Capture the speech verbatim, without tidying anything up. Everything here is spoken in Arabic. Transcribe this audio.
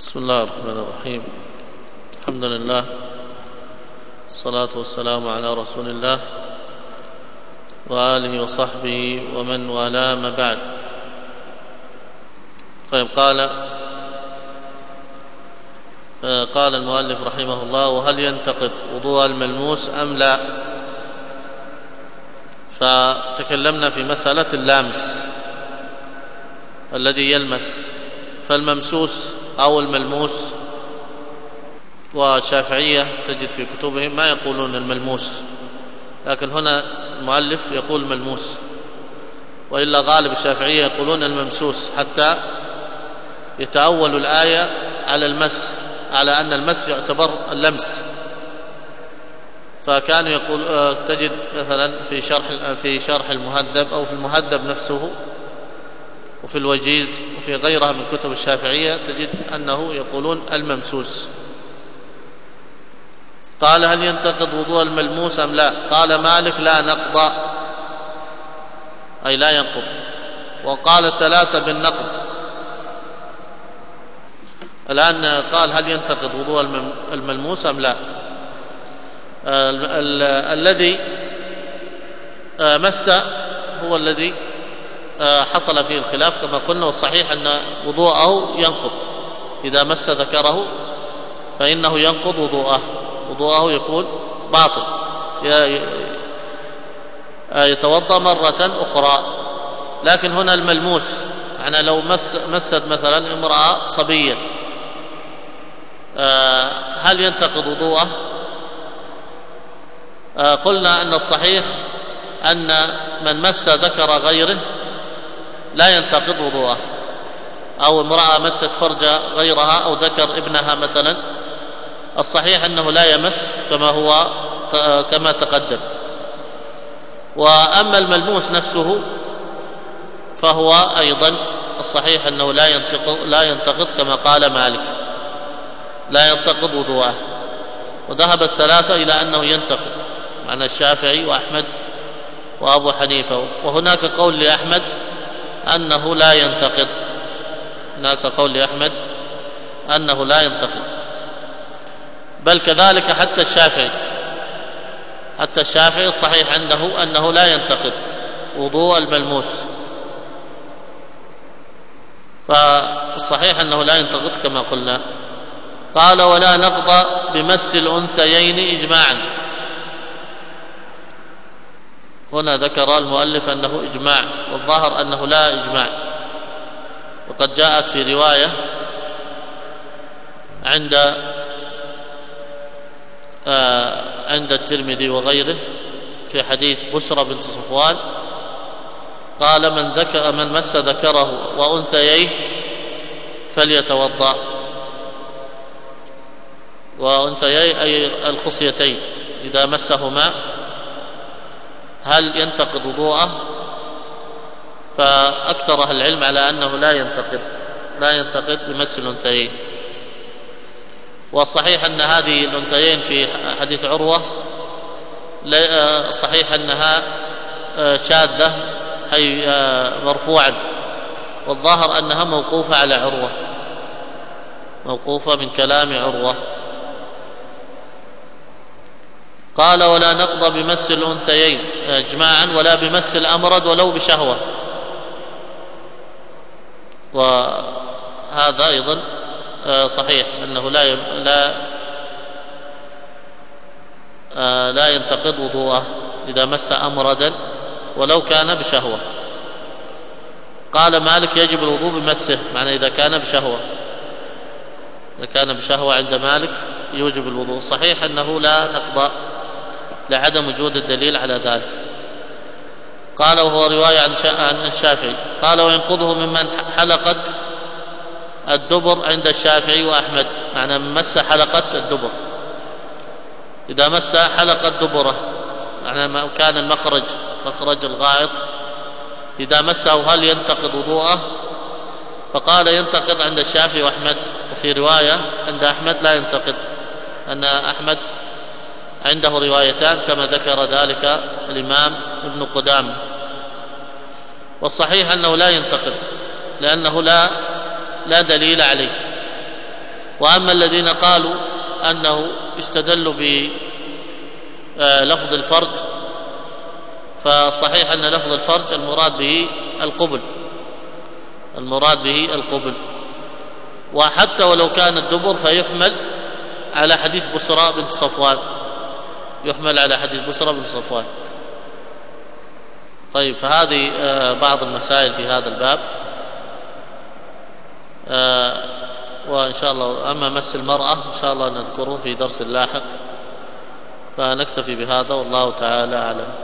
بسم الله الرحمن الرحيم. الحمد لله والصلاة والسلام على رسول الله وآله وصحبه ومن والاه، ما بعد. طيب، قال قال المؤلف رحمه الله: وهل ينتقد وضوء الملموس أم لا؟ فتكلمنا في مسألة اللامس الذي يلمس، فالممسوس أو الملموس، والشافعية تجد في كتبهم ما يقولون الملموس، لكن هنا المؤلف يقول ملموس، وإلا غالب الشافعية يقولون الممسوس، حتى يتأول الآية على المس، على أن المس يعتبر اللمس. فكانوا يقول تجد مثلا في شرح في شرح المهذب أو في المهذب نفسه وفي الوجيز وفي غيرها من كتب الشافعية تجد أنه يقولون الممسوس. قال: هل ينتقض وضوء الملموس أم لا؟ قال مالك: لا نقض، أي لا ينقض. وقال الثلاثة بالنقض. الآن قال: هل ينتقض وضوء الملموس أم لا؟ الذي مس هو الذي حصل فيه الخلاف كما قلنا، والصحيح أن وضوءه ينقض. إذا مس ذكره فإنه ينقض وضوءه، وضوءه يكون باطل، يتوضأ مرة أخرى. لكن هنا الملموس، يعني لو مس مست مثلا امرأة صبية، هل ينتقض وضوءه؟ قلنا أن الصحيح أن من مس ذكر غيره لا ينتقض وضوءه، أو امرأة مست فرج غيرها أو ذكر ابنها مثلا، الصحيح أنه لا يمس كما هو كما تقدم. وأما الملموس نفسه فهو أيضا الصحيح أنه لا ينتقض لا ينتقض كما قال مالك، لا ينتقض وضوءه. وذهب الثلاثة إلى أنه ينتقض، معنى الشافعي وأحمد وأبو حنيفة. وهناك قول لأحمد أنه لا ينتقض، هناك قول لأحمد أنه لا ينتقض، بل كذلك حتى الشافعي حتى الشافعي الصحيح عنده أنه لا ينتقض وضوء الملموس، فالصحيح أنه لا ينتقض كما قلنا. قال: ولا نقض بمس الأنثيين إجماعا. هنا ذكر المؤلف أنه إجماع، والظاهر أنه لا إجماع، وقد جاءت في رواية عند آه عند الترمذي وغيره في حديث بشرى بنت صفوان، قال: من ذكر من مس ذكره وأنثييه فليتوضأ. وأنثييه أي الخصيتين، إذا مسهما هل ينتقض وضوءه؟ فأكثر أهل العلم على أنه لا ينتقض لا ينتقض بمس الأنثيين. والصحيح أن هذه الأنثيين في حديث عروة صحيح أنها شاذة أي مرفوعا، والظاهر أنها موقوفة على عروة، موقوفة من كلام عروة. قال: ولا نقض بمس الأنثيين إجماعا ولا بمس الأمرد ولو بشهوة. وهذا أيضا صحيح أنه لا لا لا ينتقض وضوءه إذا مس أمردا ولو كان بشهوة. قال مالك: يجب الوضوء بمسه، معنى إذا كان بشهوة، إذا كان بشهوة عند مالك يوجب الوضوء. صحيح أنه لا نقض لعدم وجود الدليل على ذلك. قال: وهو رواية عن الشافعي. قال: وينقضه ممن حلقت الدبر عند الشافعي وأحمد، معنى من مس حلقة الدبر، إذا مس حلقة دبره، معنى ما كان المخرج مخرج الغائط، إذا مسه هل ينتقض وضوءه؟ فقال: ينتقض عند الشافعي وأحمد. وفي رواية عند أحمد لا ينتقض، أن أحمد عنده روايتان كما ذكر ذلك الإمام ابن قدامة. والصحيح أنه لا ينتقض لأنه لا لا دليل عليه، وأما الذين قالوا أنه استدلوا بلفظ الفرج فصحيح أن لفظ الفرج المراد به القبل، المراد به القبل، وحتى ولو كان الدبر فيحمل على حديث بسرى بنت صفوان، يحمل على حديث بسرى بنت صفوان. طيب، فهذه بعض المسائل في هذا الباب، وإن شاء الله أما مس المرأة إن شاء الله نذكره في درس لاحق، فنكتفي بهذا والله تعالى أعلم.